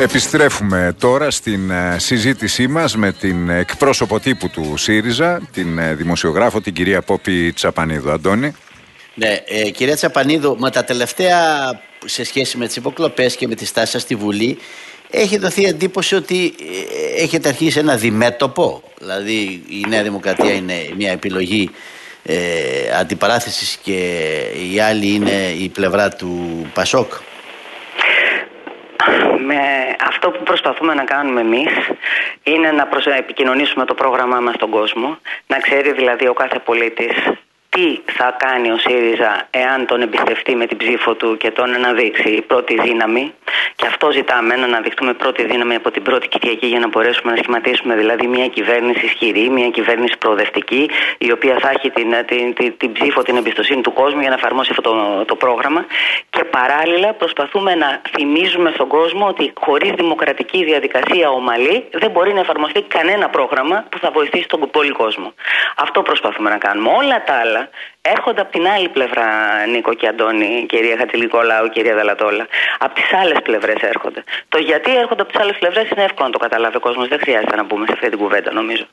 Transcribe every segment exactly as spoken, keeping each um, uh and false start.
Επιστρέφουμε τώρα στην συζήτησή μας με την εκπρόσωπο τύπου του ΣΥΡΙΖΑ, την δημοσιογράφο, την κυρία Πόπη Τσαπανίδου. Αντώνη. Ναι, ε, κυρία Τσαπανίδου, με τα τελευταία σε σχέση με τις υποκλοπές και με τη στάση σας στη Βουλή, έχει δοθεί εντύπωση ότι έχετε αρχίσει ένα διμέτωπο. Δηλαδή η Νέα Δημοκρατία είναι μια επιλογή ε, αντιπαράθεσης και η άλλη είναι η πλευρά του Πασόκ. Με αυτό που προσπαθούμε να κάνουμε εμείς είναι να προσ... επικοινωνήσουμε το πρόγραμμά μας στον κόσμο, να ξέρει δηλαδή ο κάθε πολίτης τι θα κάνει ο ΣΥΡΙΖΑ εάν τον εμπιστευτεί με την ψήφο του και τον αναδείξει πρώτη δύναμη. Και αυτό ζητάμε, να αναδειχτούμε πρώτη δύναμη από την πρώτη Κυριακή για να μπορέσουμε να σχηματίσουμε δηλαδή μια κυβέρνηση ισχυρή, μια κυβέρνηση προοδευτική, η οποία θα έχει την, την, την, την ψήφο, την εμπιστοσύνη του κόσμου για να εφαρμόσει αυτό το, το πρόγραμμα. Και παράλληλα προσπαθούμε να θυμίζουμε στον κόσμο ότι χωρίς δημοκρατική διαδικασία ομαλή δεν μπορεί να εφαρμοστεί κανένα πρόγραμμα που θα βοηθήσει τον πολύ κόσμο. Αυτό προσπαθούμε να κάνουμε. Όλα τα άλλα έρχονται από την άλλη πλευρά, Νίκο και Αντώνη, κυρία Χατζηνικολάου, κυρία Δαλατόλα. Από τις άλλες πλευρές έρχονται. Το γιατί έρχονται από τις άλλες πλευρές είναι εύκολο να το καταλάβει ο κόσμος. Δεν χρειάζεται να μπούμε σε αυτή την κουβέντα, νομίζω.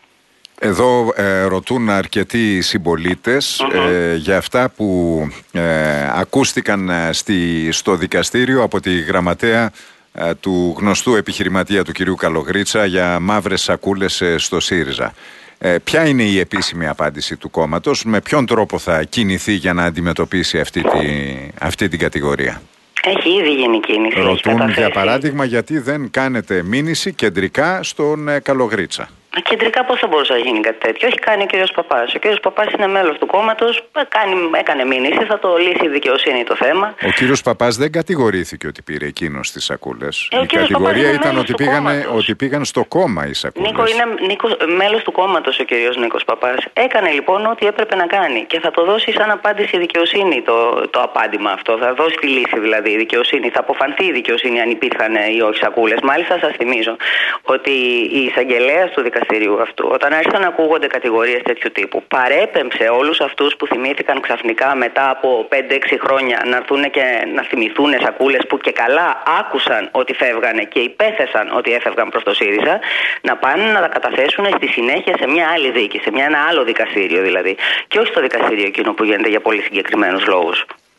Εδώ ε, ρωτούν αρκετοί συμπολίτες mm-hmm. ε, για αυτά που ε, ακούστηκαν στη, στο δικαστήριο από τη γραμματέα ε, του γνωστού επιχειρηματία του κυρίου Καλογρίτσα για μαύρες σακούλες ε, στο ΣΥΡΙΖΑ. Ε, ποια είναι η επίσημη απάντηση του κόμματος, με ποιον τρόπο θα κινηθεί για να αντιμετωπίσει αυτή, τη, αυτή την κατηγορία? Έχει ήδη γίνει κίνηση. Ρωτούν για παράδειγμα γιατί δεν κάνετε μήνυση κεντρικά στον ε, Καλογρίτσα. Κεντρικά πώς θα μπορούσε να γίνει κάτι τέτοιο? Έχει κάνει ο κ. Παπάς. Ο κ. Παπάς είναι μέλος του κόμματος, έκανε μήνυση, θα το λύσει η δικαιοσύνη το θέμα. Ο κ. Παπάς δεν κατηγορήθηκε ότι πήρε εκείνος τις σακούλες. Ε, η κατηγορία ήταν ότι, πήγανε, ότι πήγαν στο κόμμα οι σακούλες. Νίκο, είναι Νίκο, μέλος του κόμματος ο κ. Νίκος Παπάς. Έκανε λοιπόν ό,τι έπρεπε να κάνει και θα το δώσει σαν απάντηση η δικαιοσύνη το, το απάντημα αυτό. Θα δώσει τη λύση δηλαδή η δικαιοσύνη. Θα αποφανθεί η δικαιοσύνη αν υπήρχαν ή όχι σακούλες. Μάλιστα σας θυμίζω ότι η εισαγγελέας του δικαστηρίου αυτού, όταν άρχισαν να ακούγονται κατηγορίες τέτοιου τύπου, παρέπεμψε όλους αυτούς που θυμήθηκαν ξαφνικά μετά από πέντε έξι χρόνια να έρθουν και να θυμηθούν σακούλες που και καλά άκουσαν ότι φεύγανε και υπέθεσαν ότι έφευγαν προς το ΣΥΡΙΖΑ, να πάνε να τα καταθέσουν στη συνέχεια σε μια άλλη δίκη, σε μια, ένα άλλο δικαστήριο δηλαδή, και όχι στο δικαστήριο εκείνο που γίνεται για πολύ συγκεκριμένους λόγους.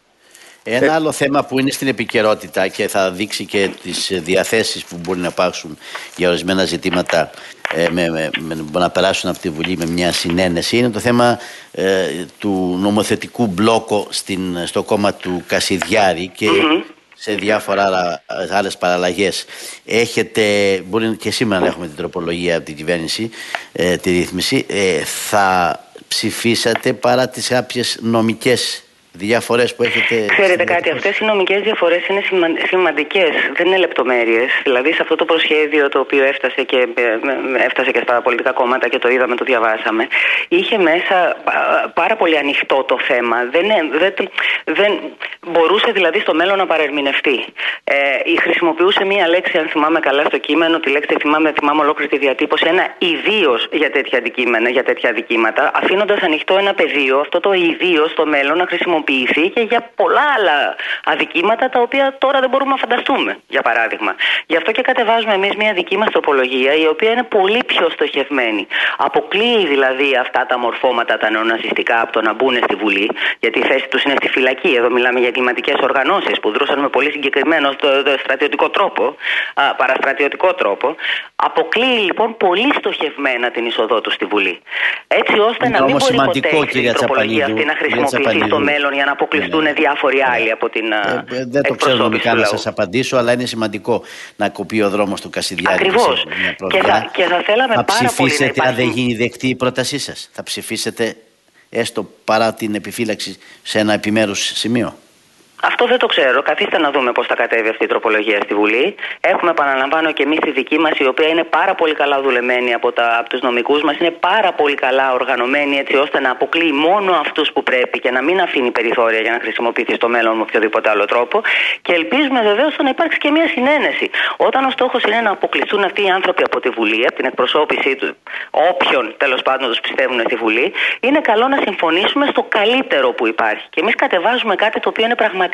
Ένα άλλο θέμα που είναι στην επικαιρότητα και θα δείξει και τις διαθέσεις που μπορεί να υπάρξουν για ορισμένα ζητήματα ε, με, με, με, να περάσουν από τη Βουλή με μια συνένεση είναι το θέμα ε, του νομοθετικού μπλόκου στην, στο κόμμα του Κασιδιάρη και mm-hmm. σε διάφορα άλλες παραλλαγές. Έχετε, μπορεί και σήμερα να έχουμε την τροπολογία από την κυβέρνηση, ε, τη ρύθμιση, ε, θα ψηφίσατε παρά τις κάποιες νομικές διαφορές που έχετε? Ξέρετε κάτι, αυτές οι νομικές διαφορές είναι σημα... σημαντικές, δεν είναι λεπτομέρειες. Δηλαδή σε αυτό το προσχέδιο το οποίο έφτασε και, έφτασε και στα πολιτικά κόμματα και το είδαμε, το διαβάσαμε, είχε μέσα πάρα πολύ ανοιχτό το θέμα. Δεν, δεν, δεν μπορούσε δηλαδή στο μέλλον να παρερμηνευτεί. Ε, χρησιμοποιούσε μία λέξη, αν θυμάμαι καλά στο κείμενο, τη λέξη θυμάμαι, θυμάμαι ολόκληρη τη διατύπωση, ένα ιδίως για τέτοια αντικείμενα, για τέτοια αδικήματα, αφήνοντας ανοιχτό ένα πεδίο, αυτό το ιδίως στο μέλλον να χρησιμοποιήσει και για πολλά άλλα αδικήματα τα οποία τώρα δεν μπορούμε να φανταστούμε, για παράδειγμα. Γι' αυτό και κατεβάζουμε εμείς μια δική μας τροπολογία, η οποία είναι πολύ πιο στοχευμένη. Αποκλείει δηλαδή αυτά τα μορφώματα τα νεοναζιστικά από το να μπουν στη Βουλή, γιατί η θέση τους είναι στη φυλακή. Εδώ μιλάμε για εγκληματικές οργανώσεις που δρούσαν με πολύ συγκεκριμένο στρατιωτικό τρόπο, α, παραστρατιωτικό τρόπο. Αποκλείει λοιπόν πολύ στοχευμένα την είσοδό τους στη Βουλή. Έτσι ώστε είναι να μην μπορεί ποτέ η τροπολογία αυτή να χρησιμοποιηθεί στο μέλλον για να αποκλειστούν ναι, ναι. διάφοροι άλλοι από την ε, ε, δεν το ξέρω νομικά να σας απαντήσω, αλλά είναι σημαντικό να κοπεί ο δρόμος του Κασιδιάρη. Ακριβώς. Και θα, και θα θέλαμε θα πάρα πολύ να ψηφίσετε αν δεν γίνει δεκτή η πρότασή σας? Θα ψηφίσετε έστω παρά την επιφύλαξη σε ένα επιμέρους σημείο? Αυτό δεν το ξέρω. Καθίστε να δούμε πώς θα κατέβει αυτή η τροπολογία στη Βουλή. Έχουμε, επαναλαμβάνω, και εμείς τη δική μας, η οποία είναι πάρα πολύ καλά δουλεμένη από, τα, από τους νομικούς μας, είναι πάρα πολύ καλά οργανωμένη, έτσι ώστε να αποκλείει μόνο αυτούς που πρέπει και να μην αφήνει περιθώρια για να χρησιμοποιηθεί στο μέλλον με οποιοδήποτε άλλο τρόπο. Και ελπίζουμε βεβαίως να υπάρξει και μια συνένεση. Όταν ο στόχος είναι να αποκλειστούν αυτοί οι άνθρωποι από τη Βουλή, από την εκπροσώπησή του, όποιον τέλος πάντων τους πιστεύουν στη Βουλή, είναι καλό να συμφωνήσουμε στο καλύτερο που υπάρχει. Και εμείς κατεβάζουμε κάτι το οποίο είναι πραγματικό.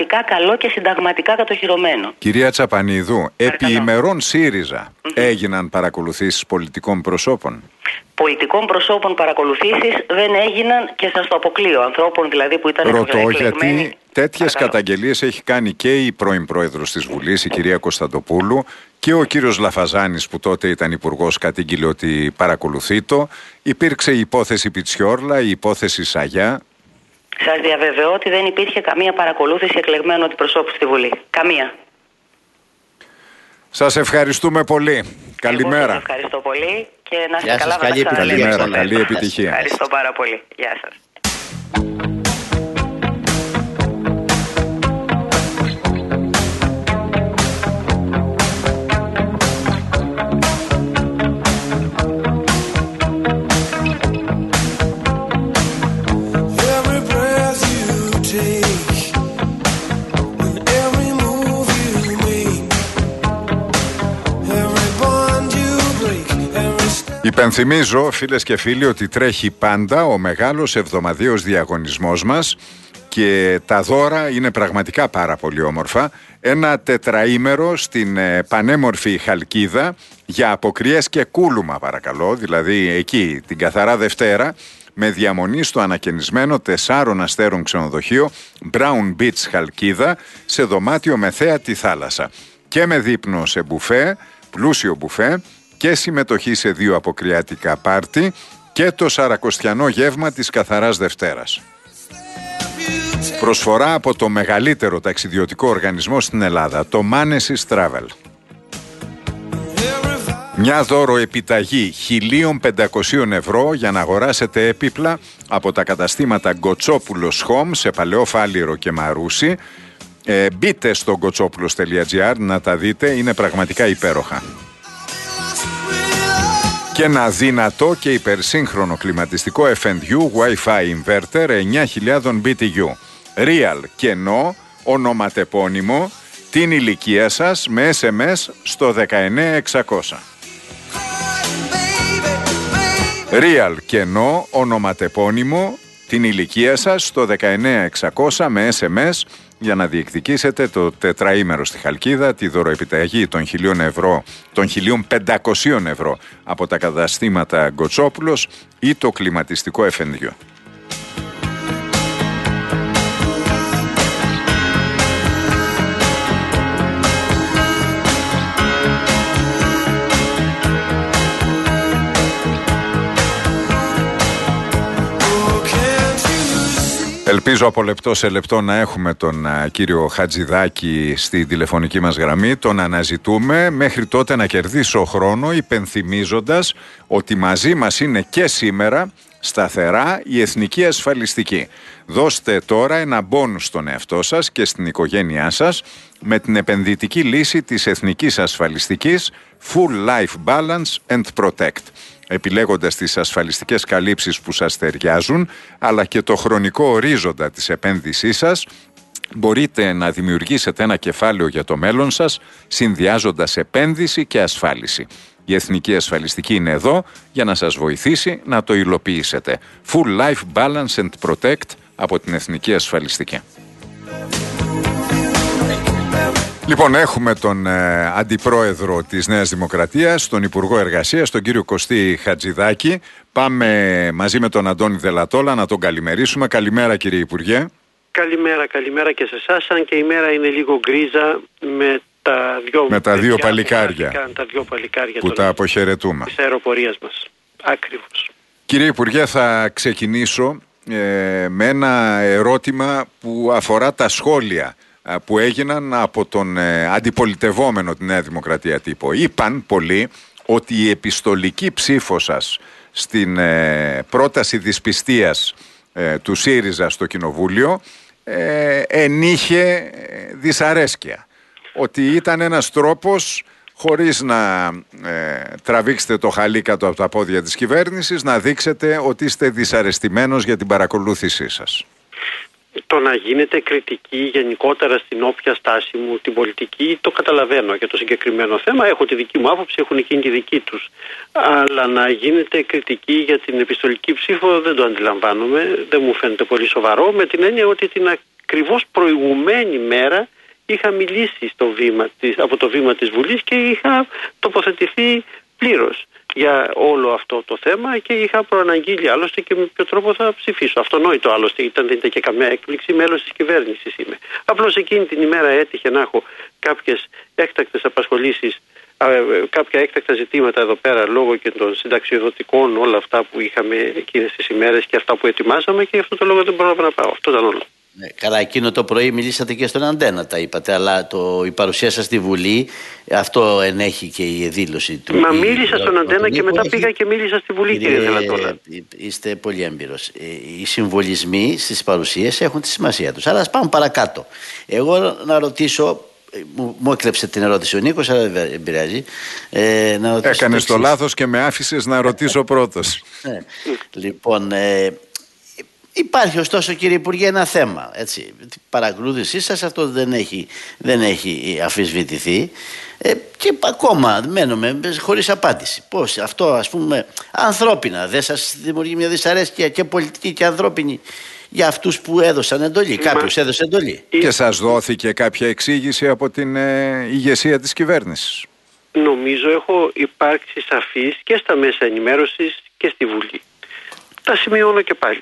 πραγματικά καλό και συνταγματικά κατοχυρωμένο. Κυρία Τσαπανίδου, επί ημερών ΣΥΡΙΖΑ mm-hmm. έγιναν παρακολουθήσεις πολιτικών προσώπων? Πολιτικών προσώπων παρακολουθήσεις δεν έγιναν, και σας το αποκλείω, ανθρώπων δηλαδή που ήταν εκλεγμένοι. Ρωτώ γιατί τέτοιες καταγγελίες έχει κάνει και η πρώην πρόεδρος της Βουλής, η κυρία Κωνσταντοπούλου, και ο κύριος Λαφαζάνης που τότε ήταν υπουργός κατήγγειλε ότι παρακολουθεί το. Υπήρξε η υπόθεση Πιτσιόρλα, η υπόθεση Σαγιά. Σας διαβεβαιώ ότι δεν υπήρχε καμία παρακολούθηση εκλεγμένου αντιπροσώπου στη Βουλή. Καμία. Σας ευχαριστούμε πολύ. Καλημέρα. Εγώ σας ευχαριστώ πολύ και να είστε Γεια καλά. σας, καλή επιτυχία. Καλημέρα, καλή επιτυχία. Ευχαριστώ πάρα πολύ. Γεια σας. Υπενθυμίζω, φίλες και φίλοι, ότι τρέχει πάντα ο μεγάλος εβδομαδιαίος διαγωνισμός μας και τα δώρα είναι πραγματικά πάρα πολύ όμορφα. Ένα τετραήμερο στην ε, πανέμορφη Χαλκίδα για αποκριές και κούλουμα, παρακαλώ, δηλαδή εκεί την καθαρά Δευτέρα, με διαμονή στο ανακαινισμένο τεσσάρων αστέρων ξενοδοχείο Brown Beach Χαλκίδα, σε δωμάτιο με θέα τη θάλασσα και με δείπνο σε μπουφέ, πλούσιο μπουφέ, και συμμετοχή σε δύο αποκριάτικα πάρτι και το σαρακοστιανό γεύμα της καθαράς Δευτέρας. Προσφορά από το μεγαλύτερο ταξιδιωτικό οργανισμό στην Ελλάδα, το Manesis Travel. Μια δώρο επιταγή χίλια πεντακόσια ευρώ για να αγοράσετε έπιπλα από τα καταστήματα Γκοτσόπουλος Home σε Παλαιό Φάληρο και Μαρούσι. Ε, μπείτε στο γκοτσόπουλος τελεία τζι άρ να τα δείτε, είναι πραγματικά υπέροχα. Και ένα δυνατό και υπερσύγχρονο κλιματιστικό εφ εντ γιου Wi-Fi inverter εννιά χιλιάδες μπι τι γιου. Real κενό, ονοματεπώνυμο, την ηλικία σας με ες εμ ες στο δεκαεννέα εξακόσια. Real κενό, ονοματεπώνυμο, την ηλικία σας στο δεκαεννέα εξακόσια με ες εμ ες για να διεκδικήσετε το τετραήμερο στη Χαλκίδα, τη δωροεπιταγή των χιλίων ευρώ, των χιλίων πεντακοσίων ευρώ από τα καταστήματα Γκοτσόπουλος ή το κλιματιστικό εφ εντ γιου. Ελπίζω από λεπτό σε λεπτό να έχουμε τον α, κύριο Χατζηδάκη στη τηλεφωνική μας γραμμή. Τον αναζητούμε. Μέχρι τότε να κερδίσω χρόνο υπενθυμίζοντας ότι μαζί μας είναι και σήμερα σταθερά η Εθνική Ασφαλιστική. Δώστε τώρα ένα μπόνους στον εαυτό σας και στην οικογένειά σας με την επενδυτική λύση της Εθνικής Ασφαλιστικής Full Life Balance and Protect, επιλέγοντας τις ασφαλιστικές καλύψεις που σας ταιριάζουν, αλλά και το χρονικό ορίζοντα της επένδυσής σας. Μπορείτε να δημιουργήσετε ένα κεφάλαιο για το μέλλον σας, συνδυάζοντας επένδυση και ασφάλιση. Η Εθνική Ασφαλιστική είναι εδώ για να σας βοηθήσει να το υλοποιήσετε. Full Life Balance and Protect από την Εθνική Ασφαλιστική. Λοιπόν, έχουμε τον ε, Αντιπρόεδρο της Νέας Δημοκρατίας, τον Υπουργό Εργασίας, τον κύριο Κωστή Χατζηδάκη. Πάμε μαζί με τον Αντώνη Δελατόλα να τον καλημερίσουμε. Καλημέρα, κύριε Υπουργέ. Καλημέρα, καλημέρα και σε εσάς, αν και η μέρα είναι λίγο γκρίζα με τα δύο, με τα δύο παλικάρια, τα δύο παλικάρια που τα αποχαιρετούμε της αεροπορίας μας. Ακριβώς. Κύριε Υπουργέ, θα ξεκινήσω ε, με ένα ερώτημα που αφορά τα σχόλια που έγιναν από τον ε, αντιπολιτευόμενο τη Νέα Δημοκρατία τύπο. Είπαν πολλοί ότι η επιστολική ψήφο σας στην ε, πρόταση δυσπιστίας ε, του ΣΥΡΙΖΑ στο Κοινοβούλιο ε, ενείχε δυσαρέσκεια. Ότι ήταν ένας τρόπος, χωρίς να ε, τραβήξετε το χαλί κάτω από τα πόδια της κυβέρνησης, να δείξετε ότι είστε δυσαρεστημένος για την παρακολούθησή σας. Το να γίνεται κριτική γενικότερα στην όποια στάση μου την πολιτική το καταλαβαίνω για το συγκεκριμένο θέμα. Έχω τη δική μου άποψη, έχουν εκείνη τη δική τους. Αλλά να γίνεται κριτική για την επιστολική ψήφο δεν το αντιλαμβάνομαι. Δεν μου φαίνεται πολύ σοβαρό, με την έννοια ότι την ακριβώς προηγουμένη μέρα είχα μιλήσει στο βήμα της, από το βήμα της Βουλής και είχα τοποθετηθεί πλήρως για όλο αυτό το θέμα και είχα προαναγγείλει άλλωστε και με ποιο τρόπο θα ψηφίσω. Αυτονόητο άλλωστε, ήταν, δεν ήταν και καμία έκπληξη, μέλος της κυβέρνησης είμαι. Απλώς εκείνη την ημέρα έτυχε να έχω κάποιες έκτακτες απασχολήσεις, κάποια έκτακτα ζητήματα εδώ πέρα λόγω και των συνταξιοδοτικών, όλα αυτά που είχαμε εκείνες τις ημέρες και αυτά που ετοιμάσαμε, και γι' αυτό το λόγο δεν μπορώ να πάω. Αυτό ήταν όλο. Ναι, καλά, εκείνο το πρωί μιλήσατε και στον Αντένα, τα είπατε, αλλά το, η παρουσία σας στη Βουλή, αυτό ενέχει και η δήλωση του. Μα μίλησα στον Αντένα και μετά έχει... πήγα και μίλησα στη Βουλή, κύριε Δελατόλα. Είστε πολύ έμπειρος. Οι συμβολισμοί στις παρουσίες έχουν τη σημασία τους. Αλλά ας πάμε παρακάτω. Εγώ να ρωτήσω. Μου, μου έκλεψε την ερώτηση ο Νίκος, αλλά δεν πειράζει. Ε, Έκανες το, το λάθος και με άφησες να ρωτήσω πρώτος. Ε, λοιπόν, ε, υπάρχει ωστόσο, κύριε Υπουργέ, ένα θέμα. Έτσι. Η παρακολούθησή σας, αυτό δεν έχει, δεν έχει αμφισβητηθεί. Ε, και ακόμα μένουμε χωρίς απάντηση. Πώς αυτό, ας πούμε, ανθρώπινα δεν σας δημιουργεί μια δυσαρέσκεια και πολιτική και ανθρώπινη για αυτούς που έδωσαν εντολή? Κάποιος έδωσε εντολή. Και σας δόθηκε κάποια εξήγηση από την ε, ηγεσία της κυβέρνησης? Νομίζω έχω υπάρξει σαφής και στα μέσα ενημέρωσης και στη Βουλή. Τα σημειώνω και πάλι.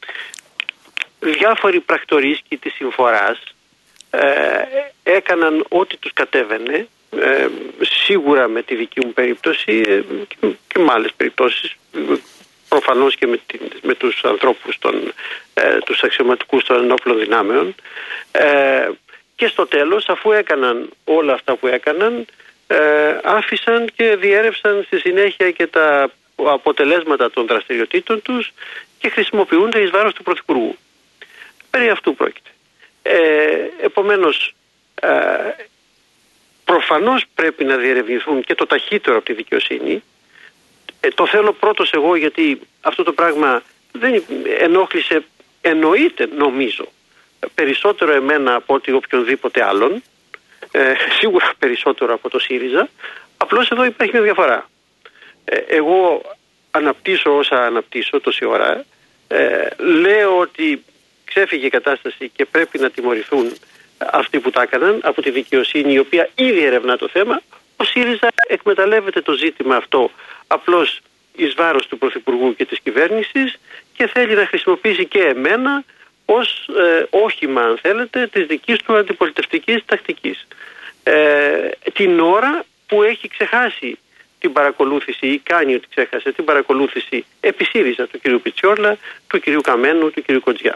Διάφοροι πρακτορήσκοι της συμφοράς ε, έκαναν ό,τι τους κατέβαινε, ε, σίγουρα με τη δική μου περίπτωση ε, και, και με άλλες περιπτώσεις, προφανώς και με, την, με τους ανθρώπους, των, ε, τους αξιωματικούς των ενόπλων δυνάμεων, ε, και στο τέλος, αφού έκαναν όλα αυτά που έκαναν, ε, άφησαν και διέρευσαν στη συνέχεια και τα αποτελέσματα των δραστηριοτήτων τους και χρησιμοποιούνται εις βάρος του Πρωθυπουργού. Περί αυτού πρόκειται. Ε, επομένως, ε, προφανώς πρέπει να διερευνηθούν και το ταχύτερο από τη δικαιοσύνη. Ε, το θέλω πρώτος εγώ, γιατί αυτό το πράγμα δεν ενόχλησε, εννοείται νομίζω, περισσότερο εμένα από ότι οποιονδήποτε άλλον, ε, σίγουρα περισσότερο από το ΣΥΡΙΖΑ. Απλώς εδώ υπάρχει μια διαφορά. Ε, εγώ αναπτύσσω όσα αναπτύσσω τόση ώρα, ε, λέω ότι ξέφυγε η κατάσταση και πρέπει να τιμωρηθούν αυτοί που τα έκαναν από τη δικαιοσύνη, η οποία ήδη ερευνά το θέμα. Ο ΣΥΡΙΖΑ εκμεταλλεύεται το ζήτημα αυτό απλώς εις βάρος του Πρωθυπουργού και της κυβέρνησης και θέλει να χρησιμοποιήσει και εμένα ως ε, όχημα, αν θέλετε, της δικής του αντιπολιτευτικής τακτικής. Ε, την ώρα που έχει ξεχάσει την παρακολούθηση ή κάνει ότι ξέχασε την παρακολούθηση επί ΣΥΡΙΖΑ του κ. Πιτσιόρλα, του κ. Καμένου, του κ. Κοντζιά.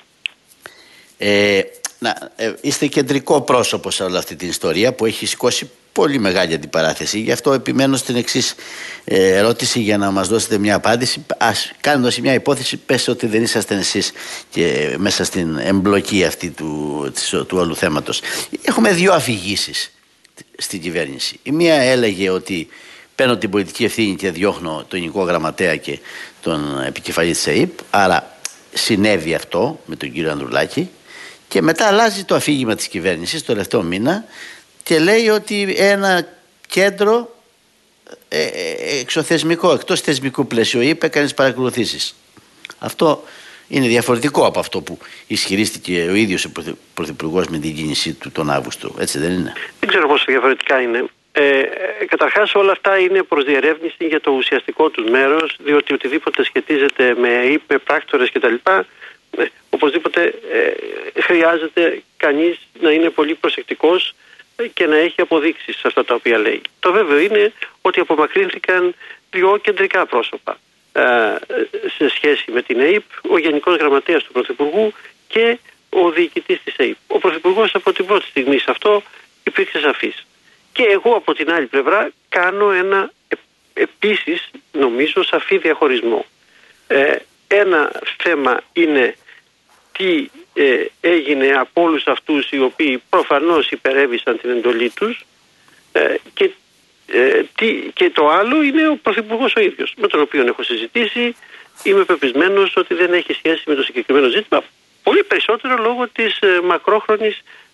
Ε, να, ε, είστε κεντρικό πρόσωπο σε όλη αυτή την ιστορία που έχει σηκώσει πολύ μεγάλη αντιπαράθεση. Γι' αυτό επιμένω στην εξής ε, ερώτηση για να μας δώσετε μια απάντηση. Ας κάνοντας μια υπόθεση, πες ότι δεν ήσασταν εσείς και μέσα στην εμπλοκή αυτή του, της, του όλου θέματος. Έχουμε δύο αφηγήσεις στην κυβέρνηση. Η μία έλεγε ότι παίρνω την πολιτική ευθύνη και διώχνω τον Γενικό Γραμματέα και τον επικεφαλή της ΕΥΠ, άρα συνέβη αυτό με τον κύριο Ανδρουλάκη, και μετά αλλάζει το αφήγημα της κυβέρνησης το τελευταίο μήνα και λέει ότι ένα κέντρο ε, ε, εξωθεσμικό, εκτός θεσμικού πλαισίου, είπε κανείς παρακολουθήσεις. Αυτό είναι διαφορετικό από αυτό που ισχυρίστηκε ο ίδιος ο Πρωθυπουργός με την κίνησή του τον Αύγουστο, έτσι δεν είναι? Δεν ξέρω πόσο διαφορετικά είναι. Ε, καταρχάς όλα αυτά είναι προς διερεύνηση για το ουσιαστικό τους μέρος, διότι οτιδήποτε σχετίζεται με ΕΥΠ, με πράκτορες κτλ. Ε, οπωσδήποτε ε, χρειάζεται κανείς να είναι πολύ προσεκτικός και να έχει αποδείξεις σε αυτά τα οποία λέει. Το βέβαιο είναι ότι απομακρύνθηκαν δύο κεντρικά πρόσωπα ε, σε σχέση με την ΕΥΠ, ο Γενικός Γραμματέας του Πρωθυπουργού και ο διοικητής της ΕΥΠ. Ο Πρωθυπουργός από την πρώτη στιγμή σε αυτό υπήρξε σαφής. Και εγώ από την άλλη πλευρά κάνω ένα ε, επίσης νομίζω σαφή διαχωρισμό. Ε, ένα θέμα είναι τι ε, έγινε από όλους αυτούς οι οποίοι προφανώς υπερέβησαν την εντολή τους ε, και, ε, τι, και το άλλο είναι ο Πρωθυπουργός ο ίδιος, με τον οποίο έχω συζητήσει. Είμαι πεπισμένος ότι δεν έχει σχέση με το συγκεκριμένο ζήτημα, πολύ περισσότερο λόγω της ε, μακρόχρονης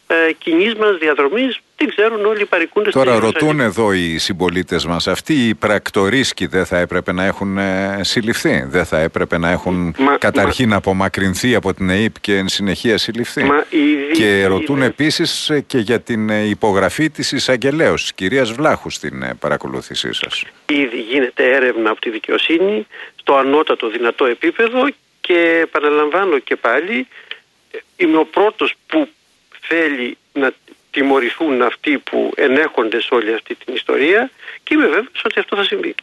ε, κοινής μας διαδρομής, την ξέρουν όλοι οι παρικούντες. Τώρα ρωτούν εδώ οι συμπολίτες μας, αυτοί οι πρακτορίσκοι δεν θα έπρεπε να έχουν ε, συλληφθεί, δεν θα έπρεπε να έχουν μα, καταρχήν μα, απομακρυνθεί από την ΕΕΠ και εν συνεχεία συλληφθεί. Μα, ήδη, και ρωτούν ήδη. επίσης και για την υπογραφή της εισαγγελέως, της κυρίας Βλάχου, στην παρακολούθησή σας. Ήδη γίνεται έρευνα από τη δικαιοσύνη στο ανώτατο δυνατό επίπεδο και επαναλαμβάνω και πάλι, είμαι ο πρώτος που θέλει να τιμωρηθούν αυτοί που ενέχονται σε όλη αυτή την ιστορία και είμαι βέβαιος ότι αυτό θα συμβεί.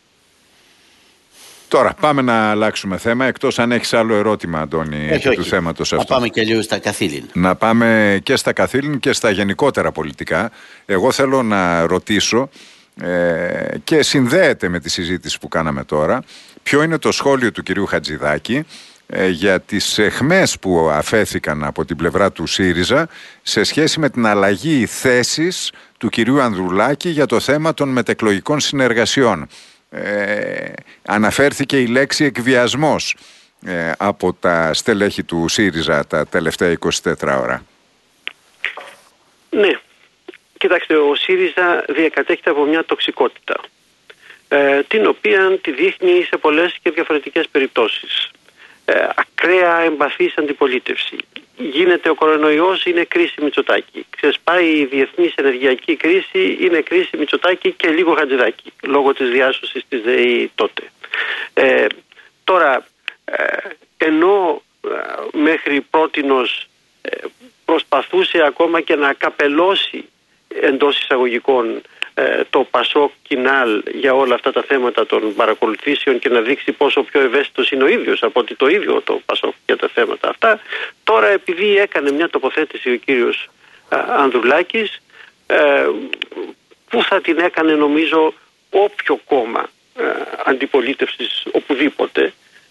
Τώρα πάμε να αλλάξουμε θέμα, εκτός αν έχεις άλλο ερώτημα, Αντώνη, όχι, του όχι. θέματος αυτού. Να πάμε και λίγο στα καθήλυνα. Να πάμε και στα καθήλυνα και στα γενικότερα πολιτικά. Εγώ θέλω να ρωτήσω ε, και συνδέεται με τη συζήτηση που κάναμε τώρα, ποιο είναι το σχόλιο του κυρίου Χατζηδάκη ε, για τις αιχμές που αφέθηκαν από την πλευρά του ΣΥΡΙΖΑ σε σχέση με την αλλαγή θέσης του κυρίου Ανδρουλάκη για το θέμα των μετεκλογικών συνεργασιών. Ε, αναφέρθηκε η λέξη εκβιασμός ε, από τα στελέχη του ΣΥΡΙΖΑ τα τελευταία είκοσι τέσσερις ώρα. Ναι, κοιτάξτε, ο ΣΥΡΙΖΑ διακατέχεται από μια τοξικότητα ε, την οποία τη δείχνει σε πολλές και διαφορετικές περιπτώσεις. Ε, ακραία εμπαθής αντιπολίτευση. Γίνεται ο κορονοϊός, είναι κρίση Μητσοτάκη. Ξεσπάει η διεθνής ενεργειακή κρίση, είναι κρίση Μητσοτάκη και λίγο Χατζηδάκη, λόγω της διάσωσης της ΔΕΗ τότε. Ε, τώρα, ε, ενώ ε, μέχρι πρότινος ε, προσπαθούσε ακόμα και να καπελώσει εντός εισαγωγικών ε, το Πασόκ Κινάλ για όλα αυτά τα θέματα των παρακολουθήσεων και να δείξει πόσο πιο ευαίσθητος είναι ο ίδιος από ότι το ίδιο το Πασόκ για τα θέματα αυτά. Τώρα, επειδή έκανε μια τοποθέτηση ο κύριος ε, Ανδρουλάκης ε, που θα την έκανε νομίζω όποιο κόμμα ε, αντιπολίτευσης οπουδήποτε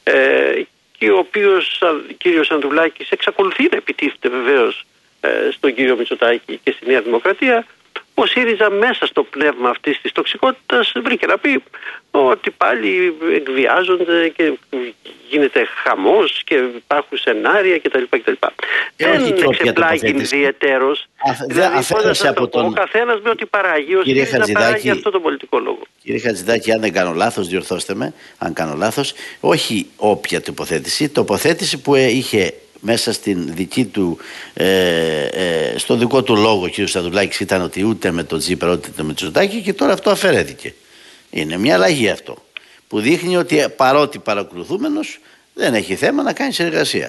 ε, και ο οποίος κύριος Ανδρουλάκης εξακολουθεί να επιτίθεται βεβαίως ε, στον κύριο Μητσοτάκη και στη Νέα Δημοκρατία, ο ΣΥΡΙΖΑ μέσα στο πνεύμα αυτής της τοξικότητας βρήκε να πει ότι πάλι εκβιάζονται και γίνεται χαμός και υπάρχουν σενάρια κτλ. κτλ. Δεν εξεπλάγει ιδιαιτέρως. Δηλαδή, από τον... ο καθένας με ό,τι παράγει, ο ΣΥΡΙΖΑ παράγει αυτό τον πολιτικό λόγο. Κύριε Χατζηδάκη, αν δεν κάνω λάθος, διορθώστε με, αν κάνω λάθος, όχι όποια τοποθέτηση, τοποθέτηση που είχε μέσα στην δική του, ε, ε, στο δικό του λόγο ο κ. Ανδρουλάκης ήταν ότι ούτε με τον Τζίπρα ούτε με τον Μητσοτάκη, και τώρα αυτό αφαιρέθηκε. Είναι μια αλλαγή αυτό που δείχνει ότι παρότι παρακολουθούμενος δεν έχει θέμα να κάνει συνεργασία.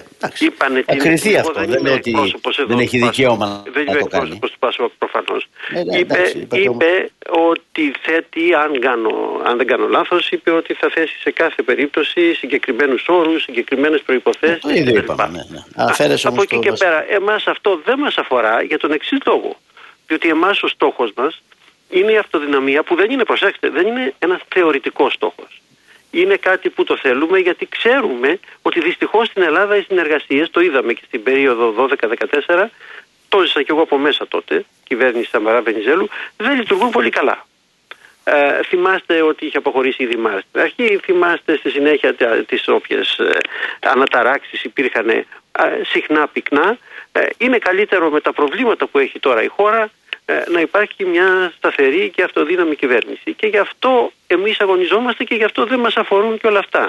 Θα κριθεί αυτό. Δεν λέω ότι δεν έχει δικαίωμα να, δεν να το κάνει. Του Πασόκ, προφανώς. Ε, ναι, είπε, εντάξει, είπε, είπε ότι θέτει, αν, κάνω, αν δεν κάνω λάθος, είπε ότι θα θέσει σε κάθε περίπτωση συγκεκριμένους όρους, συγκεκριμένες προϋποθέσεις. Το ίδιο είπαμε. Ναι, ναι. Α, από εκεί και πέρα, εμάς αυτό δεν μας αφορά για τον εξής λόγο. Διότι εμάς ο στόχος μας είναι η αυτοδυναμία, που δεν είναι, προσέξτε, δεν είναι ένας θεωρητικός στόχος. Είναι κάτι που το θέλουμε γιατί ξέρουμε ότι δυστυχώς στην Ελλάδα οι συνεργασίες, το είδαμε και στην περίοδο δώδεκα δεκατέσσερα, το ζήσα και εγώ από μέσα τότε, κυβέρνηση Σαμαρά Βενιζέλου, δεν λειτουργούν πολύ καλά. Ε, θυμάστε ότι είχε αποχωρήσει η Δημάρ στην αρχή, θυμάστε στη συνέχεια τις όποιες ε, αναταράξεις υπήρχαν ε, συχνά πυκνά. Ε, είναι καλύτερο με τα προβλήματα που έχει τώρα η χώρα να υπάρχει μια σταθερή και αυτοδύναμη κυβέρνηση. Και γι' αυτό εμείς αγωνιζόμαστε και γι' αυτό δεν μας αφορούν και όλα αυτά.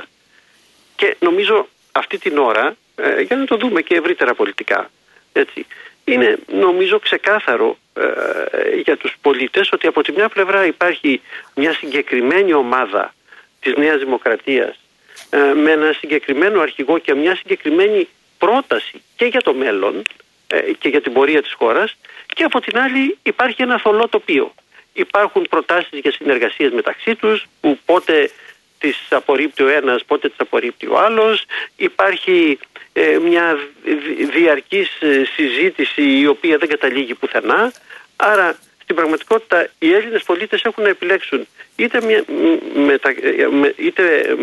Και νομίζω αυτή την ώρα, ε, για να το δούμε και ευρύτερα πολιτικά, έτσι, είναι νομίζω ξεκάθαρο ε, για τους πολίτες ότι από τη μια πλευρά υπάρχει μια συγκεκριμένη ομάδα της Νέας Δημοκρατίας ε, με ένα συγκεκριμένο αρχηγό και μια συγκεκριμένη πρόταση και για το μέλλον ε, και για την πορεία της χώρας. Και από την άλλη υπάρχει ένα θολό τοπίο. Υπάρχουν προτάσεις για συνεργασίες μεταξύ τους που πότε τις απορρίπτει ο ένας, πότε τις απορρίπτει ο άλλος. Υπάρχει ε, μια διαρκής συζήτηση η οποία δεν καταλήγει πουθενά. Άρα στην πραγματικότητα οι Έλληνες πολίτες έχουν να επιλέξουν είτε μια, μετα, είτε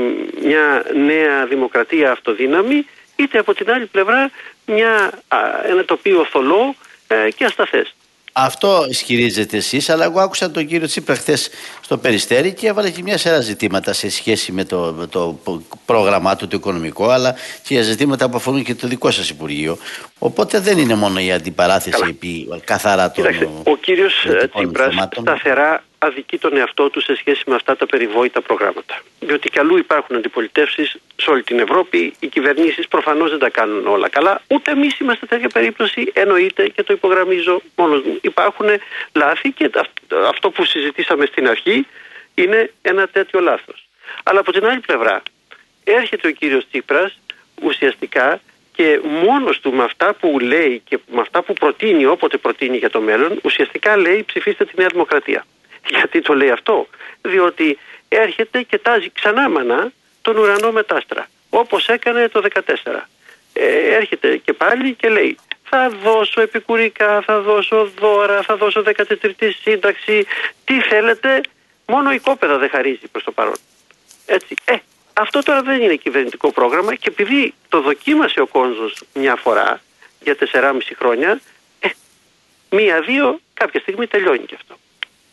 μια νέα δημοκρατία αυτοδύναμη, είτε από την άλλη πλευρά μια, ένα τοπίο θολό και ασταθές. Αυτό ισχυρίζετε εσείς, αλλά εγώ άκουσα τον κύριο Τσίπρα χθες στο Περιστέρι και έβαλε και μια σειρά ζητήματα σε σχέση με το, με το πρόγραμμά του το οικονομικό, αλλά και για ζητήματα που αφορούν και το δικό σας Υπουργείο. Οπότε δεν είναι μόνο η αντιπαράθεση επί καθαρά των. Κοιτάξτε, ο κύριος Τσίπρας σταθερά αδικεί τον εαυτό του σε σχέση με αυτά τα περιβόητα προγράμματα. Διότι κι αλλού υπάρχουν αντιπολιτεύσεις σε όλη την Ευρώπη. Οι κυβερνήσεις προφανώς δεν τα κάνουν όλα καλά. Ούτε εμείς είμαστε τέτοια περίπτωση, εννοείται, και το υπογραμμίζω μόνος μου. Υπάρχουν λάθη και αυτό που συζητήσαμε στην αρχή είναι ένα τέτοιο λάθος. Αλλά από την άλλη πλευρά έρχεται ο κύριος Τσίπρας ουσιαστικά και μόνος του με αυτά που λέει και με αυτά που προτείνει, όποτε προτείνει για το μέλλον, ουσιαστικά λέει ψηφίστε τη Νέα Δημοκρατία. Γιατί το λέει αυτό? Διότι έρχεται και τάζει ξανά μανά τον ουρανό με τ' άστρα, όπως έκανε το δεκατέσσερα. Ε, έρχεται και πάλι και λέει θα δώσω επικουρικά, θα δώσω δώρα, θα δώσω δέκατη τρίτη σύνταξη, τι θέλετε, μόνο η κόπεδα δεν χαρίζει προς το παρόν. Έτσι, ε, αυτό τώρα δεν είναι κυβερνητικό πρόγραμμα και επειδή το δοκίμασε ο Κόνζος μια φορά για τεσσεράμιση χρόνια, ε, μία-δύο κάποια στιγμή τελειώνει και αυτό.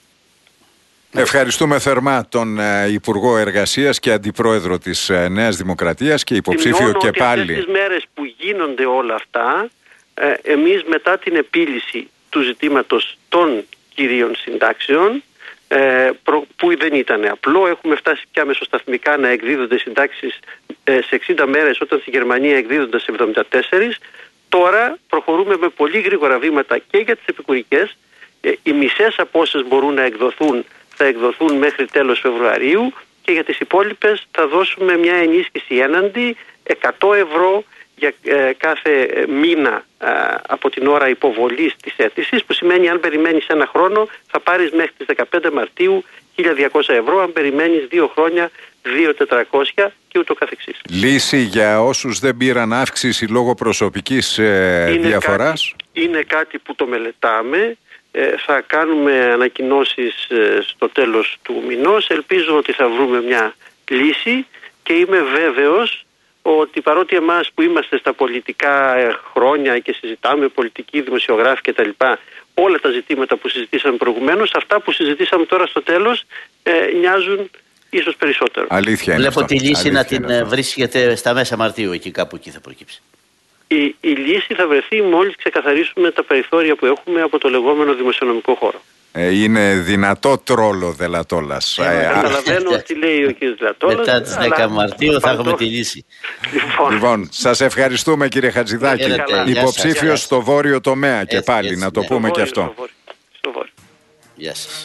Ευχαριστούμε θερμά τον ε, Υπουργό Εργασίας και Αντιπρόεδρο της ε, Νέας Δημοκρατίας και υποψήφιο Σημειώνω και ότι πάλι. Αυτές τις μέρες που γίνονται όλα αυτά, ε, εμείς μετά την επίλυση του ζητήματος των κυρίων συντάξεων, ε, προ, που δεν ήταν απλό, έχουμε φτάσει πια μεσοσταθμικά να εκδίδονται συντάξεις ε, σε εξήντα μέρες, όταν στη Γερμανία εκδίδονται σε εβδομήντα τέσσερα. Τώρα προχωρούμε με πολύ γρήγορα βήματα και για τις επικουρικές. Ε, οι μισές από όσες μπορούν να εκδοθούν θα εκδοθούν μέχρι τέλος Φεβρουαρίου και για τις υπόλοιπες θα δώσουμε μια ενίσχυση έναντι εκατό ευρώ για ε, κάθε μήνα ε, από την ώρα υποβολής της αίτησης, που σημαίνει αν περιμένεις ένα χρόνο θα πάρεις μέχρι τις δεκαπέντε Μαρτίου χίλια διακόσια ευρώ, αν περιμένεις δύο χρόνια δύο χιλιάδες τετρακόσια και ούτω καθεξής. Λύση για όσους δεν πήραν αύξηση λόγω προσωπικής ε, είναι διαφοράς. Κάτι, είναι κάτι που το μελετάμε. Ε, θα κάνουμε ανακοινώσεις ε, στο τέλος του μηνός. Ελπίζω ότι θα βρούμε μια λύση και είμαι βέβαιος ότι παρότι εμάς που είμαστε στα πολιτικά ε, χρόνια και συζητάμε πολιτικοί δημοσιογράφοι κτλ, όλα τα ζητήματα που συζητήσαμε προηγουμένως, αυτά που συζητήσαμε τώρα στο τέλος ε, νοιάζουν ίσως περισσότερο. Αλήθεια είναι. Βλέπω αυτό. τη λύση Αλήθεια να την αυτό. βρίσκεται στα μέσα Μαρτίου, εκεί κάπου εκεί θα προκύψει. Η, η λύση θα βρεθεί μόλις ξεκαθαρίσουμε τα περιθώρια που έχουμε από το λεγόμενο δημοσιονομικό χώρο. Ε, είναι δυνατό τρόλο Δελατόλας. Ε, Ε, Καταλαβαίνω τι λέει ο κ. Δελατόλας. Μετά τις δέκα Μαρτίου θα πάντως, έχουμε τη λύση. Λοιπόν, Λοιπόν, σας ευχαριστούμε κύριε Χατζηδάκη. Χαίρετε, γεια Υποψήφιος σας. στο βόρειο τομέα και Έτσι, πάλι, έτσι, να το ναι. πούμε στο και βόρειο, αυτό. στο βόρειο, στο βόρειο. Γεια σας.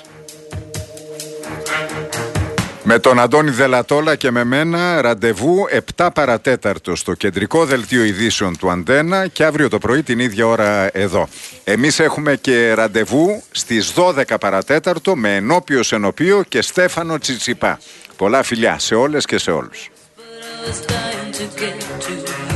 Με τον Αντώνη Δελατόλα και με μένα ραντεβού επτά παρατέταρτο στο κεντρικό δελτίο ειδήσεων του Αντένα και αύριο το πρωί την ίδια ώρα εδώ. Εμείς έχουμε και ραντεβού στις δώδεκα παρατέταρτο με Ενώπιος Ενωπείο και Στέφανο Τσιτσιπά. Πολλά φιλιά σε όλες και σε όλους. But I was dying to get to you.